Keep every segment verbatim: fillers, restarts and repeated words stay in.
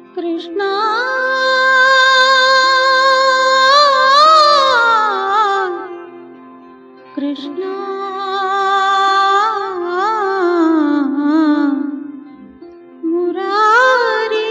కృష్ణ కృష్ణ మురారి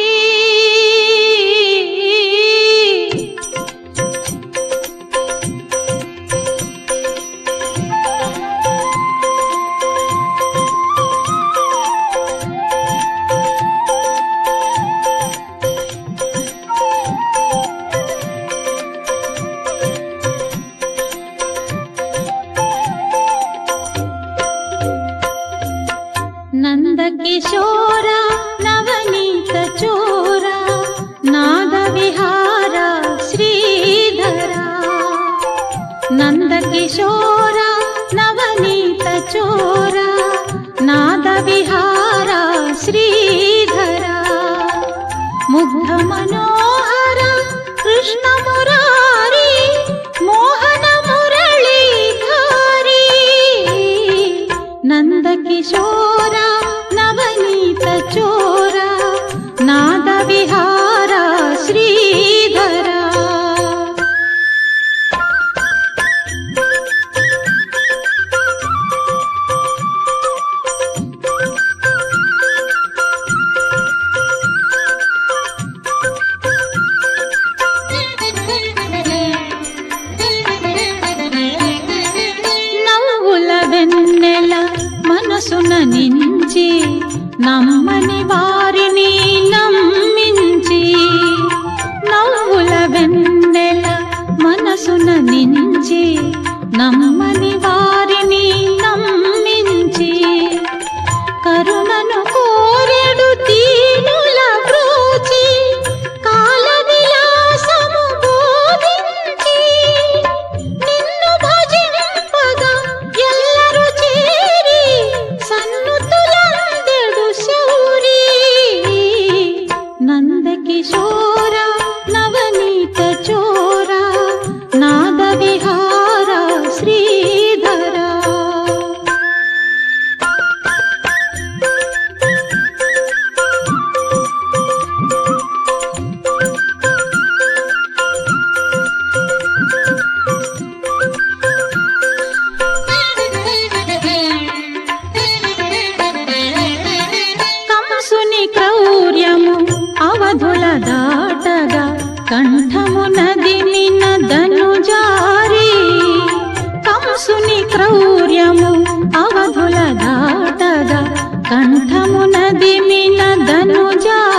నందకిశోర నవనీత చోర నాద విహార శ్రీధర నందకిశోర నవనీత చోర నాద విహార శ్రీధర ముగ్ధ మనోహర కృష్ణ మురారి మోహన మురళీధారి నందకిశోర నవనీత చోర నాద విహార శ్రీధర నవ్వుల వెన్నెల మనసున నించి నమ్మని వారిని నమ్మించి నవ్వుల వెన్నెల మనసున నించి నమ్మని వారిని నమ్మించి కరుణను కోరెడు దీనుల బ్రోచి కాల విలాసము బోధించి నిన్ను భజింపగా ఎల్లరు చేరి సన్నుతులందెడు శౌరి నందకిశోర నవనీత చోర నాద విహార శ్రీధర కంసుని క్రౌర్యము అవధుల దాటగా కంఠము నదిమిన ధనుజారి కంసుని క్రౌర్యము అవధుల దాటగా కంఠము నదిమిన ధనుజారి